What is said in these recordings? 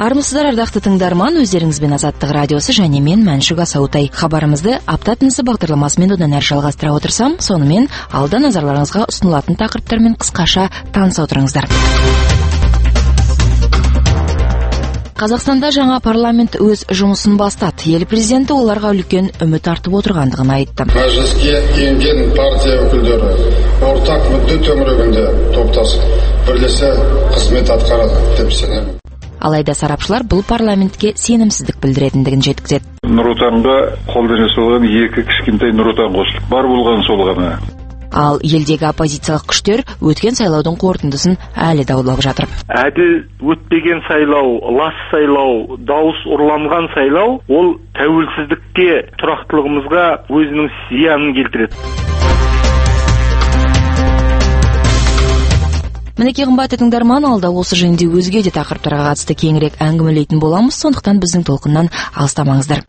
Армысыздар, ардақты тыңдарман, өздеріңізбен Азаттық радиосы және мен Мәншүк Асаутай. Хабарымызды апта тынысы бағдарламасымен одан әрі жалғастыра отырсам, сонымен алда назарларыңызға ұсынылатын тақырыптармен қысқаша таныса отырыңыздар. Қазақстанда жаңа парламент өз жұмысын бастады. Ел президенті оларға үлкен үміт артып отырғандығын айтты. Мәжіліске енген партия өкілдері ортақ мүдде төңірегінде топтасып, бірлесе қызмет атқарады деп сенемін. Алайда сарапшылар бұл парламентке сенімсіздік білдіретіндігін жеткізеді. Нұр Отанға қолдан жасалған екі кішкентай Нұр Отан қосылып, бар болған сол ғана. Ал елдегі оппозициялық күштер өткен сайлаудың қорытындысын әлі даулап жатыр. Әділ өтпеген сайлау, лас сайлау, дауыс ұрланған сайлау, ол тәуелсіздікке, тұрақтылығымызға өзінің зиянын келтіреді. Мінекей қымбатты тыңдарман, алда осы жөнінде өзге де тақырыптарға қатысты кеңірек әңгімелейтін боламыз, сондықтан біздің толқыннан алыстамаңыздар.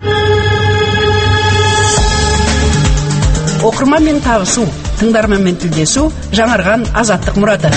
Оқырманмен табысу, тыңдарманмен тілдесу, жаңарған азаттық мұраты.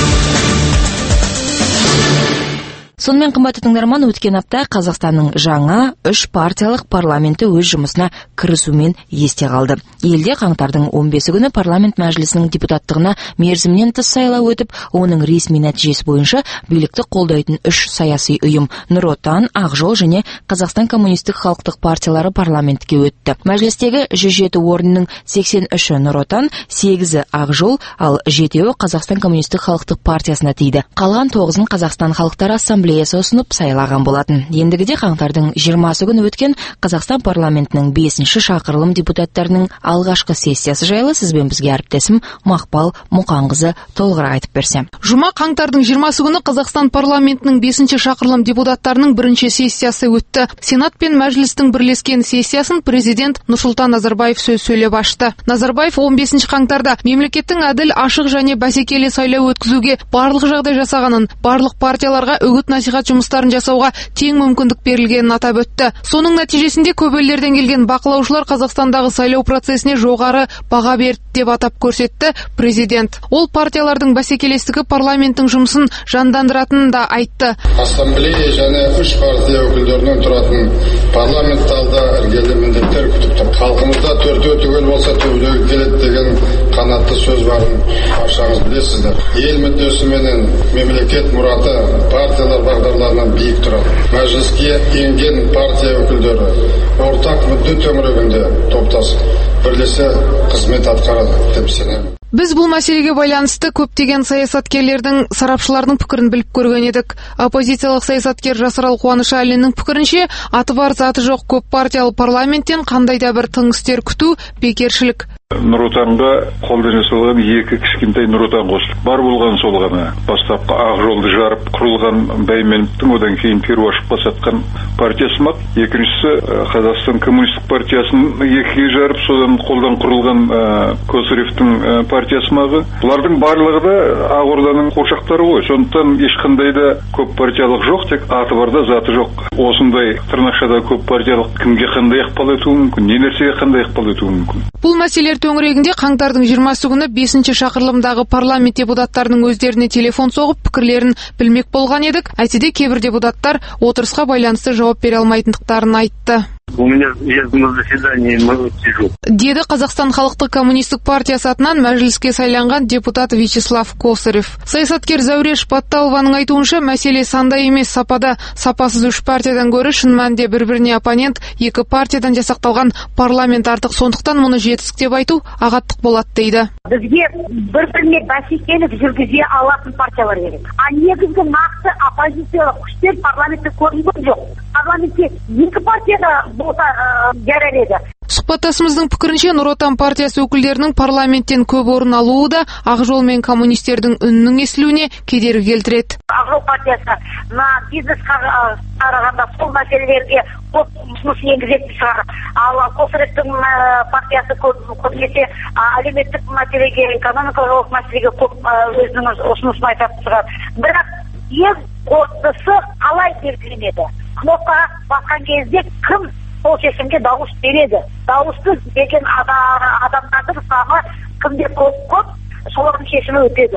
Сонымен қымбатты тыңдарман, өткен апта Қазақстанның жаңа 3 партиялық парламенті өз жұмысына кірісумен есте қалды. Елде қаңтардың 15 күні парламент мәжілісінің депутаттығына мерзімнен тыс сайлау өтіп, оның ресми нәтижесі бойынша билікті қолдайтын 3 саяси ұйым Нұр Отан, Ақ Жол және Қазақстан коммунистік халықтық партиялары парламентке өтті. Мәжілістегі 107 орынның 83-і Нұр Отан, 8-і Ақ Жол, ал 7-і Қазақстан коммунистік халықтық партиясына тиді. Қалған 9-ын Қазақстан халықтары ассамблеясы ұсынып сайлаған болатын. Ендігіде қаңтардың 20 күні өткен Қазақстан парламентінің 5-ші шақырылым депутаттарының алғашқы сессиясы жайлы сізбен бізге әріптесім Мақпал Мұқанқызы толығырақ айтып берсе. Жұма қаңтардың 20 күні Қазақстан парламентінің 5-ші шақырылым депутаттарының бірінші сессиясы өтті. Сенат пен мәжілістің бірлескен сессиясын президент Нұрсұлтан Назарбаев сөз сөйлеп ашты. Назарбаев 15 қаңтарда мемлекеттің әділ, ашық және бәсекелі сайлау өткізуге барлық жағдай жасағанын, барлық партияларға үгіт-насихат жұмыстарын жасауға тең мүмкіндік берілгенін атап өтті. Соның нәтижесінде көп елдерден келген бақылаушылар Қазақстандағы сайлау процесіне жоғары баға берді деп атап көрсетті президент. Ол партиялардың бәсекелестігі парламенттің жұмысын жандандыратынын да айтты. Ассамблея және 3 партия өкілдерінен тұратын парламент алда іргелі міндеттер күтіп тұр. Халқымызда 4-ө түгел болса төбелегі келеді деген қанатты сөз барын баршаңыз білесіздер. Ел мүддесі менен мемлекет мұраты партиялар бағдарларынан биік тұрады. Мәжіліске енген партия өкілдері ортақ мүдде төңірегінде топтасып, бірлесе қызмет атқарады деп сенемін. Біз бұл мәселеге байланысты көптеген саясаткерлердің, сарапшылардың пікірін біліп көрген едік. Оппозициялық саясаткер Жасарал Қуанышәлінің пікірінше, аты бар заты жоқ көп партиялы парламенттен қандай да бір тың істер күту бекершілік. Нұр Отанға қолдан жасалған екі кішкентай Нұр Отан қосылып, бар болған сол ғана. Бастапқы Ақ Жолды жарып құрылған Бәйменовтің одан кейін Перуашев басатқан партиясы ма. Екіншісі Қазақстан коммунистік партиясын екіге жарып, содан қолдан құрылған Косаревтің партиясы ма. Бұлардың барлығы да Ақорданың қоршақтары ғой. Сондықтан ешқандай да көп партиялық жоқ, тек аты барда заты жоқ. Осындай тырнақшада көп партиялық кімге қандай ықпал етуі мүмкін, не нәрсеге қандай ықпал етуі мүмкін. Бұл мәселелер төңірегінде қаңтардың 20 күні 5-ші шақырылымдағы парламент депутаттарының өздеріне телефон соғып пікірлерін білмек болған едік. Әйтсе де кейбір депутаттар отырысқа байланысты жауап бере алмайтындықтарын айтты. У меня на заседании сижу. Деді Қазақстан халықтық коммунистік партиясы атынан мәжіліске сайланған депутат Вячеслав Косарев. Саясаткер Зәуреш Патталованың айтуынша, мәселе санда емес сапада. Сапасыз 3 партиядан гөрі шын мәнінде бір-біріне оппонент 2 партиядан жасақталған парламент артық, сондықтан мұны жетістік деп айту ағаттық болады дейді. Бізге бір-біріне бәсекелік жүргізе алатын партиялар керек. Негізгі нақты оппозициялық күштер парламентте көрінген жоқ. Парламентте 2 партияда болса жарар еді. Сұхбаттасымыздың пікірінше, Нұр Отан партиясы өкілдерінің парламенттен көп орын алуы да Ақ Жол мен коммунистердің үнінің естілуіне кедергі келтіреді. Ақ Жол партиясы бизнесқа қарағанда сол мәселелерге көп ұсыныс енгізетін шығар. Ал Косаревтің партиясы көбінесе әлеуметтік мәселеге, экономикалық мәселеге көп өзінің ұсынысын айтатын шығар. Бірақ ең қорытындысы қалай белгіленеді? Кнопкаға басқан кезде кім сол шешімге дауыс береді? Дауысты берген адамдардың саны кімде көп, солардың шешімі өтеді.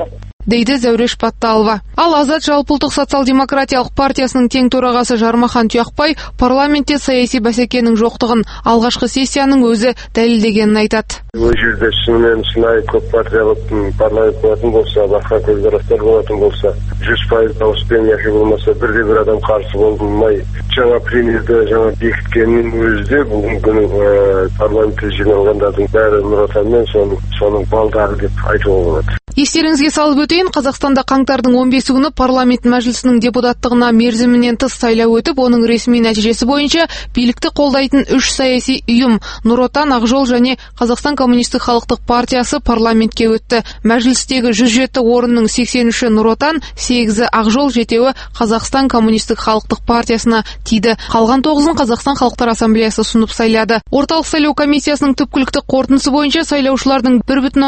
дейді Зәуреш Патталова. Ал Азат жалпыұлттық социал-демократиялық партиясының тең төрағасы Жармахан Тұяқбай парламентте саяси бәсекенің жоқтығын алғашқы сессияның өзі дәлелдегенін айтады. Бұл жерде шынымен шынайы көп партиялық парламент болатын болса, басқа көзқарастар болатын болса, 100% дауыспен яки болмаса бірде-бір адам қарсы болмай, жаңа премьерді жаңа бекіткеннің өзі бүгінгі күні парламентте жиналғандардың бәрі Нұр Отан мен соның балдары деп айтуға болады. Естеріңізге салып өтейін, Қазақстанда қаңтардың 15 күні парламент мәжілісінің депутаттығына мерзімінен тыс сайлау өтіп, оның ресми нәтижесі бойынша билікті қолдайтын 3 саяси ұйым Нұр Отан, Ақ Жол және Қазақстан коммунистік халықтық партиясы парламентке өтті. Мәжілістегі 107 орынның 83-і Нұр Отан, 8-і Ақ Жол, 7-і Қазақстан коммунистік халықтық партиясына тиді. Қалған 9-ын Қазақстан халықтар ассамблеясы ұсынып сайлады. Орталық сайлау комиссиясының түпкілікті қорытындысы бойынша сайлаушылардың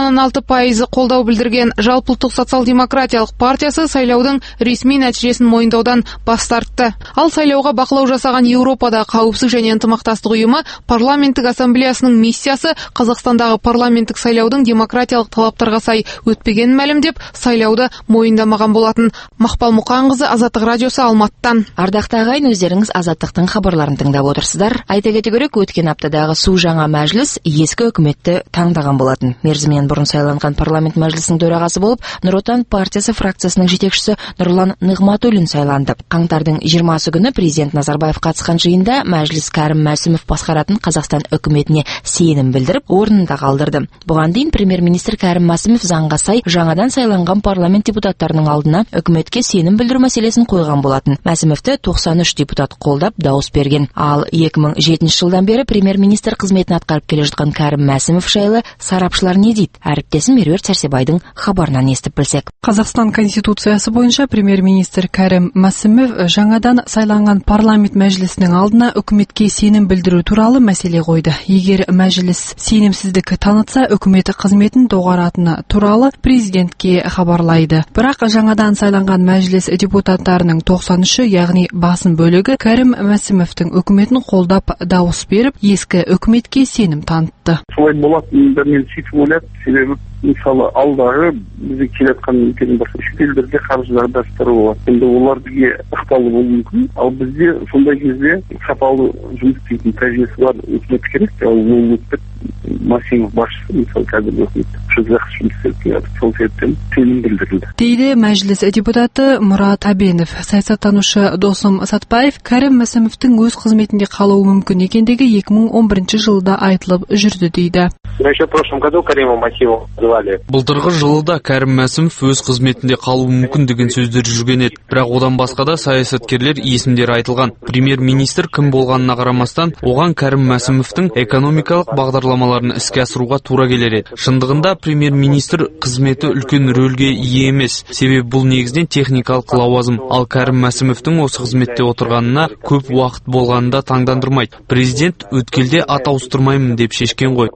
1,6% қолдау білдірген жалпыұлттық социал-демократиялық партиясы сайлаудың ресми нәтижесін мойындаудан бас тартты. Ал сайлауға бақылау жасаған Еуропада қауіпсіздік және ынтымақтастық ұйымы парламенттік ассамблеясының миссиясы Қазақстандағы парламенттік сайлаудың демократиялық талаптарға сай өтпегенін мәлімдеп, сайлауды мойындамаған болатын. Мақпал Мұқанқызы, Азаттық радиосы, Алматыдан. Ардақты ағайын, өздеріңіз Азаттықтың хабарларын тыңдап отырсыздар. Айта кету керек, өткен аптадағы су жаңа мәжіліс ескі үкіметті таңдаған болатын. Мерзімінен бұрын сайланған парламент мәжілісінің төрағасы болып Нұр Отан партиясы фракциясының жетекшісі Нұрлан Нығматуллин сайланды. Қаңтардың 20-сы күні президент Назарбаев қатысқан жиында мәжіліс Кәрім Мәсімов басқаратын Қазақстан үкіметіне сенім білдіріп, орнында қалдырды. Бұған дейін премьер-министр Кәрім Мәсімов заңға сай жаңадан сайланған парламент депутаттарының алдына үкіметке сенім білдіру мәселесін қойған болатын. Мәсімовті 93 депутат қолдап дауыс берген. Ал 2007 жылдан бері премьер-министр қызметін атқарып келе жатқан Кәрім Мәсімов жайлы сарапшылар не дейді? Әріптесім Меруерт Сәрсебайдың хабарынан естіп білсек. Қазақстан конституциясы бойынша премьер-министр Кәрім Мәсімов жаңадан сайланған парламент мәжілісінің алдына үкіметке сенім білдіру туралы мәселе қойды. Егер мәжіліс сенімсіздік танытса, үкімет қызметін доғаратыны туралы президентке хабарлайды. Бірақ жаңадан сайланған мәжіліс депутаттарының 93-і, яғни басым бөлігі Кәрім Мәсімовтің үкіметін қолдап дауыс беріп, ескі үкіметке сенім танытты. Солай болатынында мен сөйтіп ойлап, себебі мысалы алдағы бізге келетқан мемлекеттің басқа шетелдерде қаржы дағдарыстары болады. Енді олар бізге ықпалы болуы мүмкін, ал бізде сондай кезде сапалы жұмыс істейтін тәжірибесі бар үкімет керек. Ал ол үкімет Мәсімов басшысы мысалы қазіргі үкімет жақсы жұмыс істеп келеді. Сол себептен сенім білдірілді. Дейді мәжіліс депутаты Мұрат Әбенов. Саясаттанушы Досым Сатпаев Кәрім Мәсімовтің өз қызметінде қалуы мүмкін екендігі 2011 жылда айтылып жүрді дейді. Еще в прошлом году Карима Мәсімов звали. Былтырғы жылда Кәрім Мәсімов өз қызметінде қалуы мүмкін деген сөздер жүрген еді. Бірақ одан басқа да саясаткерлер есімдері айтылған. Премьер-министр кім болғанына қарамастан, оған Кәрім Мәсімовтің экономикалық бағдарламаларын іске асыруға тура келер еді. Шындығында премьер-министр қызметі үлкен рөлге ие емес. Себебі бұл негізінен техникалық лауазым. Ал Кәрім Мәсімовтің осы қызметте отырғанына көп уақыт болғанында таңдандырмайды. Президент өткелде ат ауыстырмаймын деп шешкен ғой.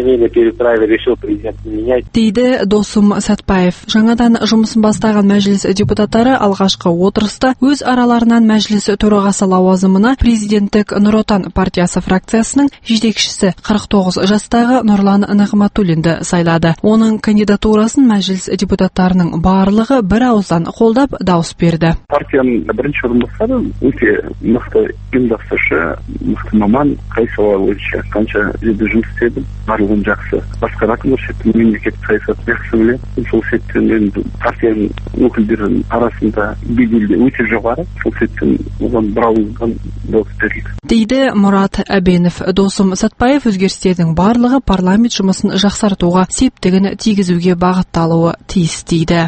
Дейді Досым Сәтпаев. Жаңадан жұмысын бастаған мәжіліс депутаттары алғашқы отырыста өз араларынан мәжіліс төрағасы лауазымына президенттік Нұр Отан партиясы фракциясының жетекшісі 49 жастағы Нұрлан Нығматуллинді сайлады. Оның кандидатурасын мәжіліс депутаттарының барлығы бір ауыздан қолдап дауыс берді. Партияның бірінші орынбасары өте мықты ұйымдастырушы, мықты маман, қай сала бойынша қанша жерде жұмыс істеді, барлығын жақсы басқаратын, мемлекеттік саясатты жақсы біледі. Сол себептен партияның өкілдерінің арасында беделі өте жоғары. Сол себептен оған бір ауыздан дауыс берілді. Дейді Мұрат Әбенов. Досым Сатпаев өзгерістердің барлығы парламент жұмысын жақсартуға септігін тигізуге бағытталуы тиіс дейді.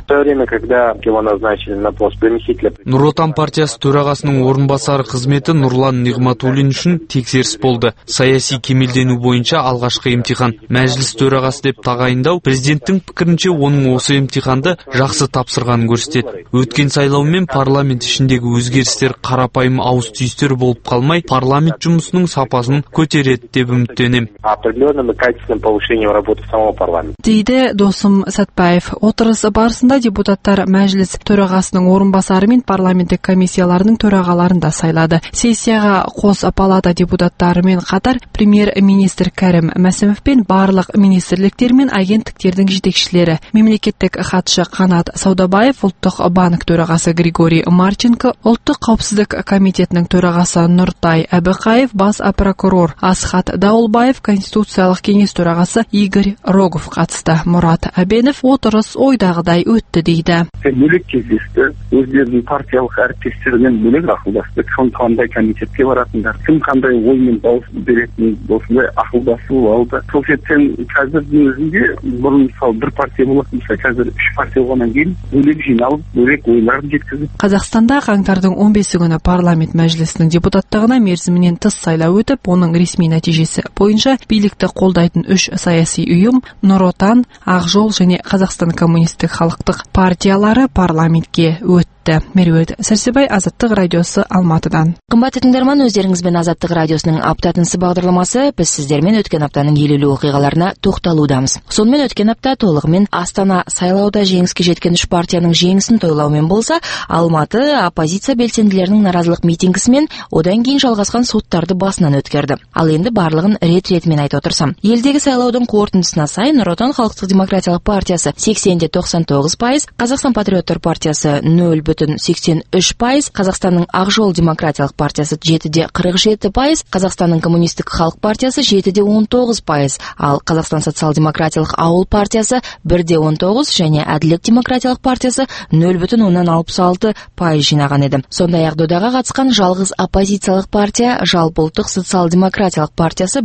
Нұр Отан партиясы төрағасының орынбасары қызметі Нұрлан Нығматуллин үшін тексеріс болды. Саяси кемелдену бойынша алғашқы емтихан. Мәжіліс төрағасы деп тағайындау президенттің пікірінше оның осы емтиханды жақсы тапсырғанын көрсетеді. Өткен сайлаумен парламент ішіндегі өзгерістер қарапайым ауыз түйістер болып қалмай, парламент жұмысының сапасын көтереді деп үміттенем. Дейді Досым Сәтпаев. Отырыс барысында депутаттар мәжіліс төрағасының орынбасары мен парламенттік комиссияларының төрағаларын да сайлады. Сессияға қос палата депутаттарымен қатар премьер-министр Кәрім Кәрім Мәсімов пен барлық министрліктер мен агенттіктердің жетекшілері, мемлекеттік хатшы Қанат Саудабаев, ұлттық банк төрағасы Григорий Марченко, ұлттық қауіпсіздік комитетінің төрағасы Нұртай Әбіқаев, бас прокурор Асхат Дауылбаев, конституциялық кеңес төрағасы Игорь Рогов қатысты. Мұрат Әбенов отырыс ойдағыдай өтті дейді. Бөлек кездесті, өздерінің партиялық әріптестерінен бөлек ақылдасты. Қандай комитетке баратындар, кім қандай оймен дауыс беретін, осындай ақылдасу алды. Сол себептен қазірдің өзінде бұрын мысалы бір партия болатын болса, қазір 3 партия болғаннан кейін бөлек жиналып, бөлек ойларын жеткізіп. Қазақстанда қаңтардың 15 күні парламент мәжілісінің депутаттығына мерзімінен тыс сайлау өтіп, оның ресми нәтижесі бойынша билікті қолдайтын 3 саяси ұйым Нұр Отан, Ақ жол және Қазақстан коммунистік халықтық партиялары парламентке өтті. Меруерт Сәрсебай, Азаттық радиосы, Алматыдан. Қымбатты тыңдарман, өздеріңізбен Азаттық радиосының аптатынсы бағдарламасы. Біз сіздермен өткен аптаның елеулі оқиғаларына тоқталудамыз. Сонымен өткен апта толығымен Астана сайлауда жеңіске жеткен 3 партияның жеңісін тойлаумен болса, Алматы оппозиция белсенділерінің наразылық митингісімен одан кейін жалғасқан соттарды басынан өткерді. Ал енді барлығын рет-ретімен айтып отырсам. Елдегі сайлаудың қорытындысына сай, Нұр Отан халықтық демократиялық партиясы 80-99%, Қазақстан патриоттар партиясы 0,83%, Қазақстанның Ақ жол демократиялық партиясы 7,47%, Қазақстанның коммунистік халық партиясы 7,19%, ал Қазақстан социал-демократиялық ауыл партиясы 1,19% және Әділет демократиялық партиясы 0,66% жинаған еді. Сондай-ақ додаға қатысқан жалғыз оппозициялық партия жалпы ұлттық социал-демократиялық партиясы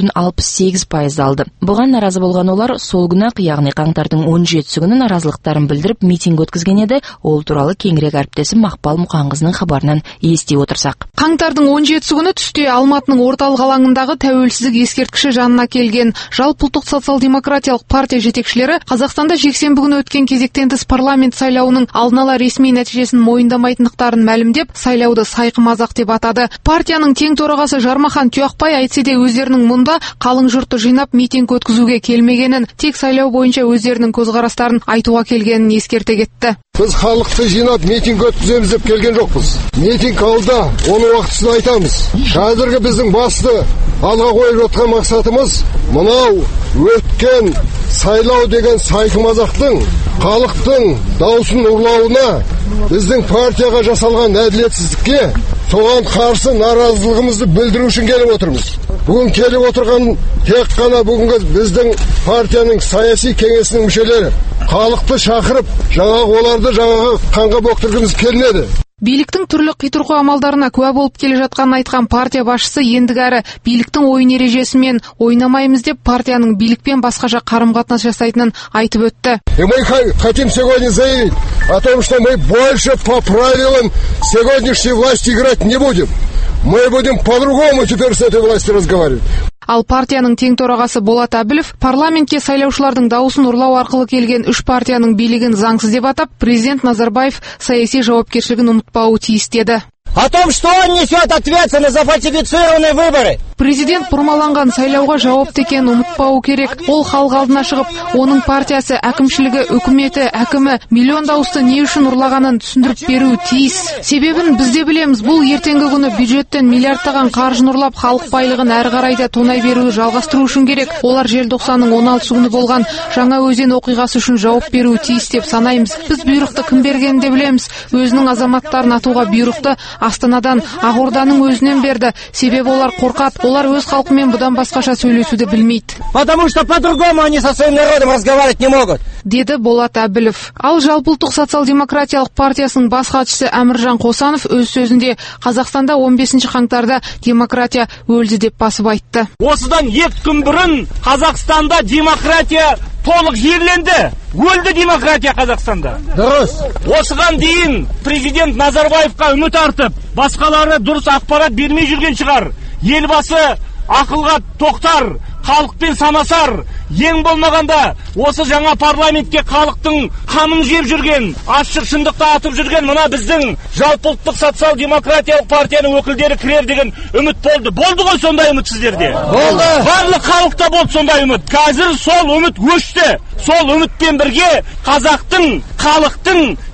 1,68% алды. Бұған наразы болған олар сол күні, яғни қаңтардың 17 күні наразылықтарын білдіріп митинг өткізген еді. Ол туралы кеңірек әріптесім Мақпал Мұқаңқызының хабарынан ести отырсақ. Қаңтардың 17 күні түсте Алматының орталық алаңындағы тәуелсіздік ескерткіші жанына келген жалпыұлттық социал-демократиялық партия жетекшілері Қазақстанда жексенбі күні өткен кезектен тыс парламент сайлауының алдын ала ресми нәтижесін мойындамайтындықтарын мәлімдеп, сайлауды сайқымазақ деп атады. Партияның тең төрағасы Жармахан Тұяқбай айтсе де өздерінің мұнда қалың жұртты жинап митинг өткізуге келмегенін, тек сайлау бойынша өздерінің көзқарастарын айтуға келгенін ескерте кетті. Біз халықты жинап митинг өткіземіз деп келген жоқпыз. Митинг алда, оны уақытысында айтамыз. Қазіргі біздің басты алға қойып жатқан мақсатымыз мынау өткен сайлау деген сайқымазақтың, халықтың даусын ұрлауына, біздің партияға жасалған әділетсіздікке, соған қарсы наразылығымызды білдіру үшін келіп отырмыз. Бүгін келіп отырған тек қана бүгінгі біздің партияның саяси кеңесінің мүшелері. Халықты шақырып, оларды қанға боқтырғымыз келмеді. Биліктің түрлі қитұрқы амалдарына куә болып келе жатқанын айтқан партия басшысы ендігәрі биліктің ойын ережесімен ойнамаймыз деп партияның билікпен басқаша қарым-қатынас жасайтынын айтып өтті. Мы хотим сегодня заявить о том, что мы больше по правилам сегодняшней власти играть не будем. Мы будем по-другому теперь с этой властью разговаривать. Ал партияның тең төрағасы Болат Әбілов парламентке сайлаушылардың дауысын ұрлау арқылы келген 3 партияның билігін заңсыз деп атап, президент Назарбаев саяси жауапкершілігін ұмытпауы тиіс деді. О том, что он несет ответственность за фальсифицированные выборы. Президент бұрмаланған сайлауға жауапты екенін ұмытпауы керек. Ол халық алдына шығып, оның партиясы, әкімшілігі, үкіметі, әкімі миллион дауысты не үшін ұрлағанын түсіндіріп беруі тиіс. Себебін біз де білеміз, бұл ертеңгі күні бюджеттен миллиардтаған қаржыны ұрлап, халық байлығын әрі қарай да тонай беруді жалғастыру үшін керек. Олар желтоқсанның 16 күні болған жаңа өзен оқиғасы үшін жауап беруі тиіс деп санаймыз. Біз бұйрықты кім бергенін де білеміз. Өзінің азаматтарын атуға бұйрықты Астанадан, Ақорданың өзінен берді. Себебі олар қорқады. Олар өз халқымен бұдан басқаша сөйлесуді білмейді. Потому что по-другому они со своим народом разговаривать не могут. Деді Болат Әбілов. Ал жалпыұлттық социал-демократиялық партиясының бас хатшысы Әміржан Қосанов өз сөзінде Қазақстанда 15 қаңтарда демократия өлді деп басып айтты. Осыдан 2 күн бұрын Қазақстанда демократия толық жерленді. Өлді демократия Қазақстанда. Дұрыс. Осыған дейін президент Назарбаевқа үміт артып, басқалары дұрыс ақпарат бермей жүрген шығар. Елбасы ақылға тоқтар, халықпен санасар, ең болмағанда осы жаңа парламентке халықтың қамын жеп жүрген, ашық шындықты атып жүрген мына біздің жалпыұлттық социал-демократиялық партияның өкілдері кірер деген үміт болды. Болды ғой сондай үміт сіздерде? Болды. Барлық халықта болды сондай үміт. Қазір сол үміт өшті. Сол үмітпен бірге қазақтың, халықтың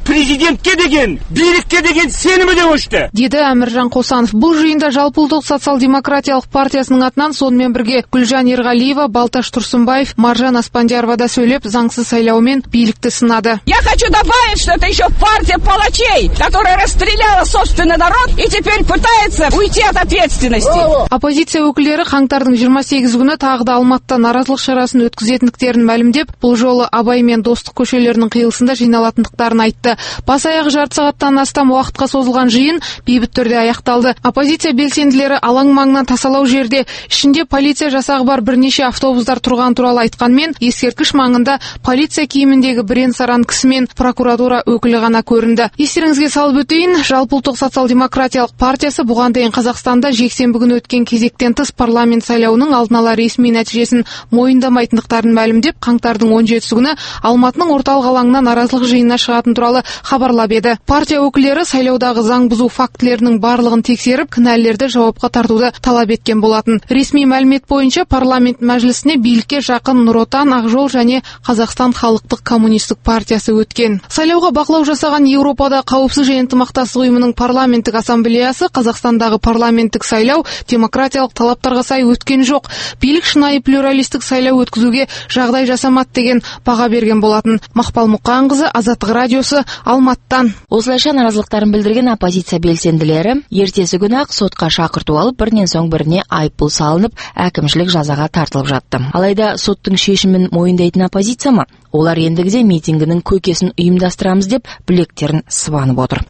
президентке деген, билікке деген сенімі де өшті, деді Әміржан Қосанов. Бұл жиында Жалпыұлттық социал-демократиялық партиясының атынан сонымен бірге Гүлжан Ерғалиева, Балташ Тұрсынбаев, Маржан Аспандиярова да сөйлеп, заңсыз сайлаумен билікті сынады. Я хочу добавить, что это еще партия палачей, которая расстреляла собственный народ и теперь пытается уйти от ответственности. Оппозиция өкілдері қаңтардың 28 күні тағы да Алматыда наразылық шарасын өткізетіндіктерін мәлімдеп, бұл жолы Абай мен Достық көшелерінің қиылысында жиналатындықтарын айтты. Бас-аяғы жарты сағаттан астам уақытқа созылған жиын бейбіт түрде аяқталды. Оппозиция белсенділері алаң маңынан тасалау жерде, ішінде полиция жасағы бар бірнеше автобустар тұрған туралы айтқанмен, ескерткіш маңында полиция киіміндегі бірен-саран кісімен прокуратура өкілі ғана көрінді. Естеріңізге салып өтейін, Жалпыұлттық социал-демократиялық партиясы бұған дейін Қазақстанда жексенбі күні өткен кезектен тыс парламент сайлауының алдын ала ресми нәтижесін мойындамайтындықтарын мәлімдеп, қаңтардың 17 күні Алматының орталық алаңына наразылық жиынына шығатын туралы хабарлап еді. Партия өкілдері сайлаудағы заң бұзу фактілерінің барлығын тексеріп, кінәлілерді жауапқа тартуды талап еткен болатын. Ресми мәлімет бойынша парламент мәжілісіне билікке жақын Нұр Отан, Ақ Жол және Қазақстан халықтық коммунистік партиясы өткен. Сайлауға бақылау жасаған Еуропада қауіпсіз және ынтымақтастық ұйымының парламенттік ассамблеясы Қазақстандағы парламенттік сайлау демократиялық талаптарға сай өткен жоқ. Билік шынайы плюралистік сайлау өткізуге жағдай жасамады деген баға берген болатын. Мақпал Мұқанқызы, Азаттық радиосы, Алматыдан. Осылайша наразылықтарын білдірген оппозиция белсенділері ертесі күні ақ сотқа шақырту алып, бірінен соң біріне айыппұл салынып, әкімшілік жазаға тартылып жатты. Алайда соттың шешімін мойындайтын оппозиция ма? Олар ендігіде митингінің көкесін ұйымдастырамыз деп білектерін сыбанып отыр.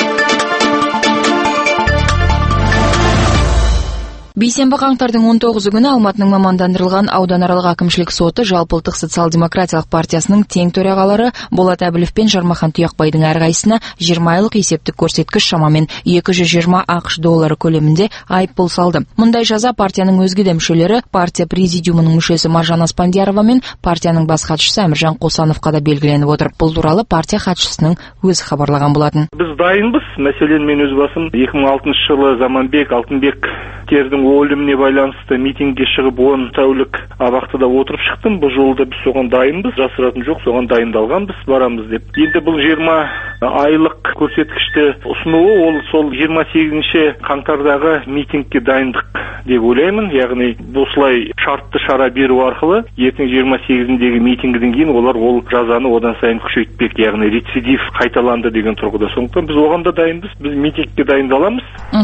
Бейсенбі қаңтардың 19 күні Алматының мамандандырылған ауданаралық әкімшілік соты Жалпыұлттық социал-демократиялық партиясының тең төрағалары Болат Әбілов пен Жармахан Тұяқбайдың әрқайсысына 20 айлық есептік көрсеткіш шамамен $220 ақш көлемінде айыппұл салды. Мұндай жаза партияның өзге де мүшелері, партия президиумының мүшесі Маржан Аспандиярова мен партияның бас хатшысы Әміржан Қосановқа да белгіленіп отыр. Бұл туралы партия хатшысының өзі хабарлаған болатын. Біз дайынбыз. Мәселен, мен өз басым 2006 жылы Заманбек Алтынбектердің өліміне байланысты митингке шығып 10 тәулік абақтыда отырып шықтым. Бұл жолда біз соған дайынбыз, жасыратын жоқ, соған дайындалғанбыз, барамыз деп. Енді бұл 20 айлық көрсеткішті ұсынуы, ол сол 28-ші қаңтардағы митингке дайындық деп ойлаймын. Яғни осылай шартты шара беру арқылы ертең 28-дегі митингіден кейін олар ол жазаны одан сайын күшейтпек, яғни рецидив қайталанды деген тұрғыда. Сондықтан біз оған да дайынбыз, біз митингке дайындаламыз.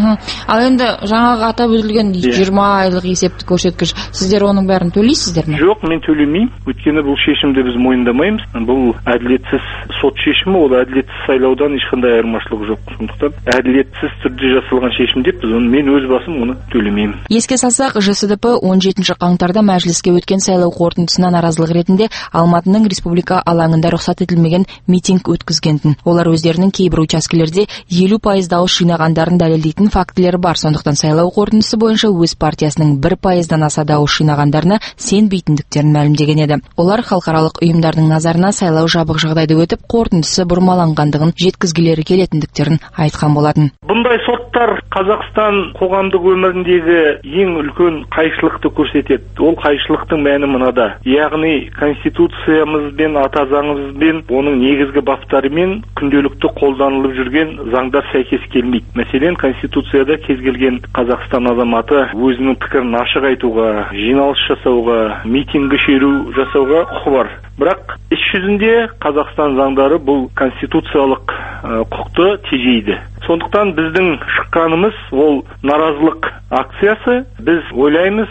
Ал енді жаңағы атап өтілген 20 айлық есептік көрсеткіш, сіздер оның бәрін төлейсіздер ме? Жоқ, мен төлемеймін. Өйткені бұл шешімді біз мойындамаймыз. Бұл әділетсіз сот шешімі, ол әділетсіз сайлаудан ешқандай айырмашылығы жоқ. Сондықтан әділетсіз түрде жасалған шешім деп мен өз басым оны төлемеймін. Еске салсақ, ЖСДП 17 қаңтарда мәжіліске өткен сайлау қорытындысына наразылық ретінде Алматының республика алаңында рұқсат етілмеген митинг өткізгентін. Олар өздерінің кейбір учаскелерде 50% дауыс жинағандарын дәлелдейтін фактілері бар. Сондықтан сайлау қорытындысы бойынша өз партиясының 1%-дан аса дауыс жинағандарына сенбейтіндіктерін мәлімдеген еді. Олар халықаралық ұйымдардың назарына сайлау жабық жағдайда өтіп, қорытындысы бұрмаланғандығын жеткізгілері келетіндіктерін айтқан болатын. Бұндай соттар Қазақстан қоғамдық өміріндегі ең үлкен қайшылықты көрсетеді. Ол қайшылықтың мәні мынада. Яғни конституциямызбен, ата заңымызбен, оның негізгі баптарымен күнделікті қолданылып жүрген заңдар сәйкес келмейді. Мәселен, конституцияда кез келген Қазақстан азаматы өзінің пікірін ашық айтуға, жиналыс жасауға, митингі шеру жасауға құқы бар. Бірақ іс жүзінде Қазақстан заңдары бұл конституциялық құқықты тежейді. Сондықтан біздің шыққанымыз ол наразылық акциясы. Біз ойлаймыз,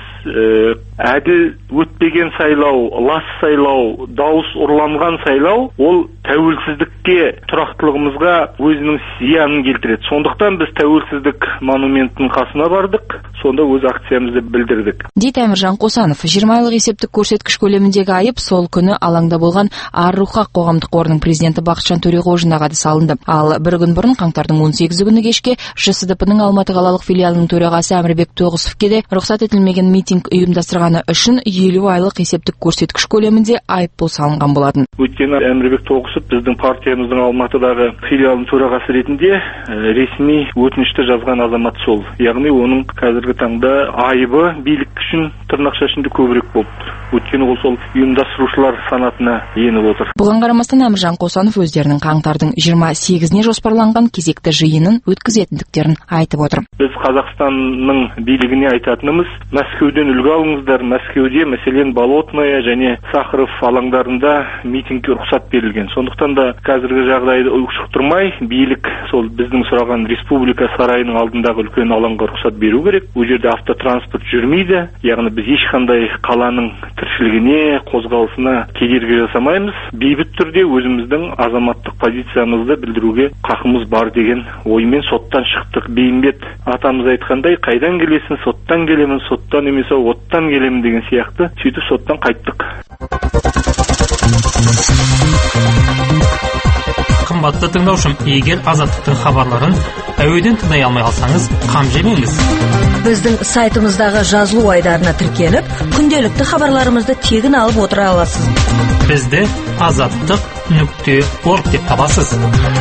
әділ өтпеген сайлау, лас сайлау, дауыс ұрланған сайлау, ол тәуелсіздікке, тұрақтылығымызға өзінің зиянын келтіреді. Сондықтан біз тәуелсіздік монументінің қасына бардық, сонда өз акциямызды білдірдік. Дейді Әміржан Қосанов. 20 айлық есептік көрсеткіш көлеміндегі айып сол күні алаңда болған Ар-Рухақ қоғамдық қорының президенті Бақытжан Төреғожинаға да салынды. Ал бір күн бұрын қаңтардың 18 күні кешке ЖСДП-ның Алматы қалалық филиалының төрағасы Әмірбек Тоғысовке де рұқсат етілмеген митинг ұйымдастырғаны үшін 50 айлық есептік көрсеткіш көлемінде айыппұл салынған болатын. Өйткені Әмірбек Тоғысов біздің партиямыздың Алматыдағы филиалының төрағасы ретінде ресми өтінішті жазған азамат сол. Яғни оның қазіргі таңда айыбы билік үшін тырнақша ішінде көбірек болып тұр. Өйткені ол сол ұйымдастырушылар санатына еніп отыр. Бұған қарамастан Әміржан Қосанов өздерінің қаңтардың 28-не жоспарланған кезекті жиынын өткізетіндіктерін айтып отыр. Біз Қазақстанның билігіне айтатынымыз, Мәскеуден үлгі алыңыздар. Мәскеуде мәселен Болотное және Сахаров алаңдарында митингке рұқсат берілген. Сондықтан да қазіргі жағдайды ушықтырмай, билік сол біздің сұраған республика сарайының алдындағы үлкен алаңға рұқсат беру керек. Бұл жерде автотранспорт жүрмейді. Яғни біз ешқандай қаланың тіршілігіне, қозғалысына кедергі жасамаймыз. Бейбіт түрде өзіміздің азаматтық позициямызды білдіруге қақымыз бар деген оймен соттан шықтық. Бейімбет атамыз айтқандай, қайдан келесің? Соттан келемін, соттан емес, оттан келемін деген сияқты. Сөйтіп соттан қайттық. Қымбатты тыңдаушым, егер Азаттықтың хабарларын әуеден тыңдай алмай қалсаңыз, қам жемеңіз. Біздің сайтымыздағы жазылу айдарына тіркеліп, күнделікті хабарларымызды тегін алып отыра аласыз. Бізді azаттық.org деп табасыз.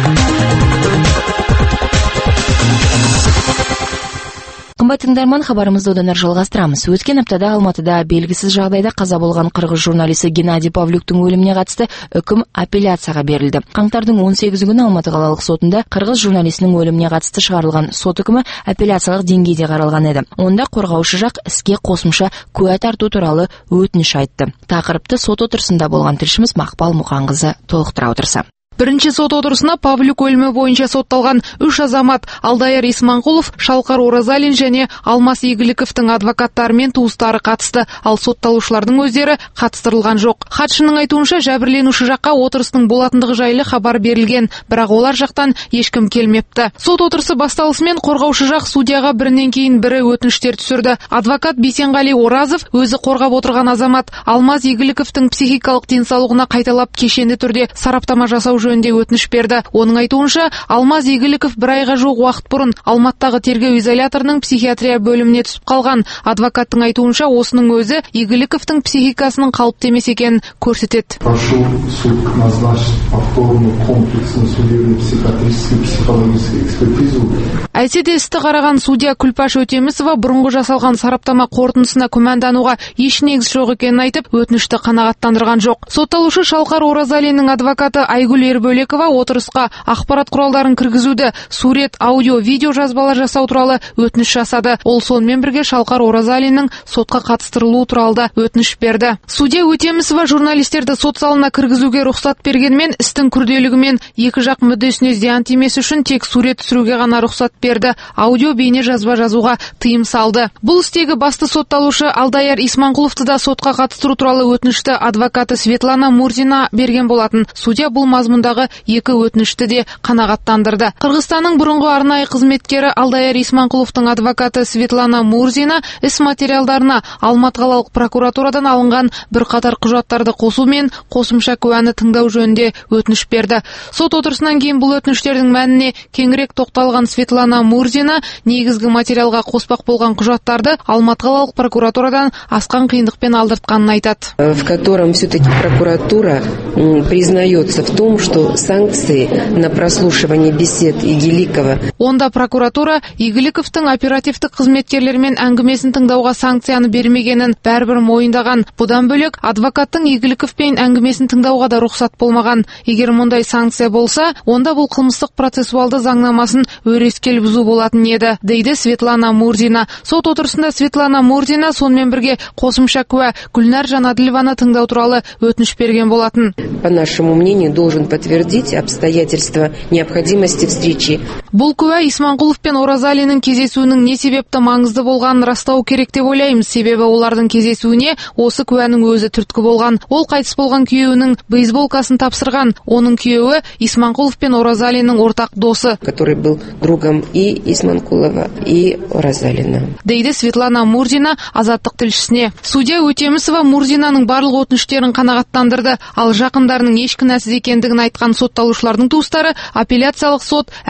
Қымбатты тыңдарман, хабарымызды одан әрі жалғастырамыз. Өткен аптада Алматыда белгісіз жағдайда қаза болған қырғыз журналисі Геннадий Павлюктің өліміне қатысты үкім апелляцияға берілді. Қаңтардың 18 күні Алматы қалалық сотында қырғыз журналисінің өліміне қатысты шығарылған сот үкімі апелляциялық деңгейде қаралған еді. Онда қорғаушы жақ іске қосымша куә тарту туралы өтініш айтты. Тақырыпты сот отырысында болған тілшіміз Мақпал Мұқанқызы толықтыра отырса. Бірінші сот отырысына Павлюк өлімі бойынша сотталған 3 азамат Алдаяр Исманқұлов, Шалқар Оразалин және Алмас Игіліковтің адвокаттары мен туыстары қатысты, ал сотталушылардың өздері қатыстырылған жоқ. Хатшының айтуынша, жәбірленуші жаққа отырыстың болатындығы жайлы хабар берілген, бірақ олар жақтан ешкім келмепті. Сот отырысы басталысымен қорғаушы жақ судьяға бірінен кейін бірі өтініштер түсірді. Адвокат Бейсенғали Оразов өзі қорғап отырған азамат Алмас Игіліковтің психикалық денсаулығына қайталап кешенді түрде сараптама жасау жөнінде өтініш берді. Оның айтуынша, Алмаз Игіліков бір айға жоқ уақыт бұрын Алматтағы тергеу изоляторының психиатрия бөліміне түсіп қалған. Адвокаттың айтуынша, осының өзі Игіліковтің психикасының қалыпты емес екенін көрсетеді. Прошу суд назначить повторную комплексную судебную психиатрическую психологическую экспертизу. Әйтсе де істі қараған судья Күлпаш Өтемісова бұрынғы жасалған сараптама қорытындысына күмәндануға еш негіз жоқ екенін айтып, өтінішті қанағаттандырған жоқ. Сотталушы Шалқар Оразалиннің адвокаты Айгүл Ербөлекова отырысқа ақпарат құралдарын кіргізуді, сурет, аудио, видео жазбалар жасау туралы өтініш жасады. Ол сонымен бірге Шалқар Оразалиннің сотқа қатыстырылуы туралы өтініш берді. Судья Өтемісова журналистерді сот залына кіргізуге рұқсат бергенмен, істің күрделігімен екі жақ мүддесіне зиян тимес үшін тек сурет түсіруге ғана рұқсат берді. Аудио, бейне жазба жазуға тыйым салды. Бұл істегі басты сотталушы Алдаяр Исманқұловты да сотқа қатыстыру туралы өтінішті адвокаты Светлана Мурзина берген болатын. Судья бұл мазмұндағы екі өтінішті де қанағаттандырды. Қырғызстанның бұрынғы арнайы қызметкері Алдаяр Исманқұловтың адвокаты Светлана Мурзина іс материалдарына Алматы қалалық прокуратурадан алынған бір қатар құжаттарды қосумен қосымша куәні тыңдау жөнінде өтініш берді. Сот отырысынан кейін бұл өтініштердің мәніне кеңірек тоқталған Светлана Мурзина негізгі материалға қоспақ болған құжаттарды Алматы қалалық прокуратурадан асқан қиындықпен алдыртқанын айтады. В котором все-таки прокуратура признается в том, что санкции на прослушивание бесед Игілікова. Онда прокуратура Игіліковтың оперативтік қызметкерлермен әңгімесін тыңдауға санкцияны бермегенін бәрібір мойындаған. Бұдан бөлек адвокаттың Игіліковпен әңгімесін тыңдауға да рұқсат болмаған. Егер мұндай санкция болса, онда бұл қылмыстық процессуалды заңнамасын өрескел бұзу болатын еді, дейді Светлана Мурзина. Сот отырысында Светлана Мурзина сонымен бірге қосымша куә Гүлнар Жанаділованы тыңдау туралы өтініш берген болатын. По нашему мнению, должен подтвердить обстоятельства необходимости встречи. Бұл куә Исманқұлов пен Оразалиннің кездесуінің не себепті маңызды болғанын растау керек деп ойлаймыз. Себебі олардың кездесуіне осы куәнің өзі түрткі болған. Ол қайтыс болған күйеуінің бейсболкасын тапсырған. Оның күйеуі Исманқұлов пен Оразалиннің ортақ досы, который был другом и Исманқұлова, и Оразалина, дейді Светлана Мурзина азаттық тілшісіне. Судья Өтемісова Мурзинаның барлық өтініштерін қанағаттандырды, ал жақындарының еш кінәсіз екендігін айтқан сотталушылардың туыстары апелляциялық сот әділ үкім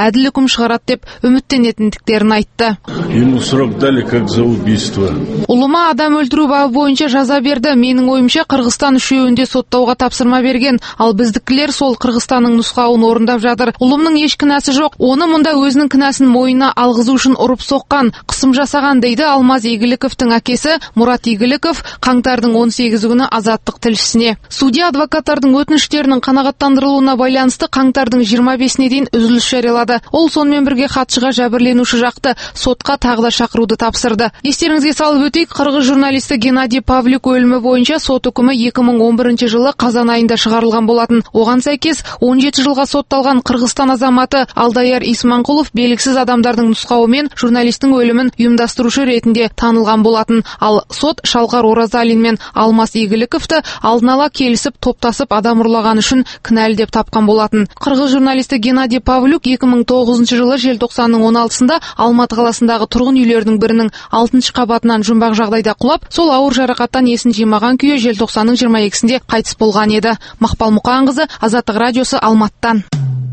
шығарады деп үміттенетіндіктерін айтты. Ему срок дали как за убийство. Ұлыма адам өлтіру бабы бойынша жаза берді. Менің ойымша Қырғызстан үшеуінде соттауға тапсырма берген, ал біздікілер сол Қырғызстанның нұсқауын орындап жатыр. Ұлымның еш кінәсі жоқ. Оны мұнда өзінің кінәсін мойнына алғызу үшін ұрып соққан, қысым жасаған дейді Алмаз Игіліковтің әкесі Мұрат Игіліков қаңтардың 18 күні Азаттық тілшісіне. Судья адвокаттардың өтініштерінің қанағаттандырылуына байланысты қаңтардың 25-не дейін үзіліс жариялады. Ол сонымен бірге хатшыға жәбірленуші жақты сотқа тағы да шақыруды тапсырды. Естеріңізге салып өтейік, қырғыз журналисті Геннадий Павлюк өлімі бойынша сот үкімі 2011 жылы қазан айында шығарылған болатын. Оған сәйкес 17 жылға сотталған Қырғызстан азаматы Алдаяр Исманқұлов белгісіз адамдардың нұсқауымен журналистің өлімін ұйымдастырушы ретінде танылған болатын. Ал сот Шалқар Оразалин мен Алмаз Игіліковті алдын ала келісіп топтасып адам ұрлаған үшін кінәлі деп тапқан болатын. Қырғыз журналисті Геннадий Павлюк 2009 жылы желтоқсанның 16-сында Алматы қаласындағы тұрғын үйлердің бірінің 6-шы қабатынан жұмбақ жағдайда құлап, сол ауыр жарақаттан есін жимаған күйі желтоқсанның 22-сінде қайтыс болған еді. Мақпал Мұқанқызы, Азаттық радиосы, Алматыдан.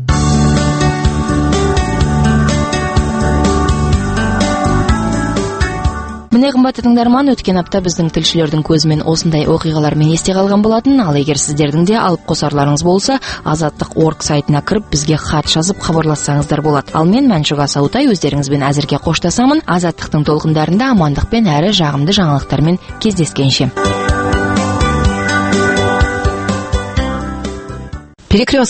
Міне қымбатты тыңдарман, өткен апта біздің тілшілердің көзімен осындай оқиғалармен есте қалған болатын. Ал егер сіздердің де алып қосарларыңыз болса, Азаттық.орг сайтына кіріп бізге хат жазып хабарлассаңыздар болады. Ал мен Мәншүк Асаутай өздеріңізбен әзірге қоштасамын. Азаттықтың толқындарында амандықпен әрі жағымды жаңалықтармен кездескенше.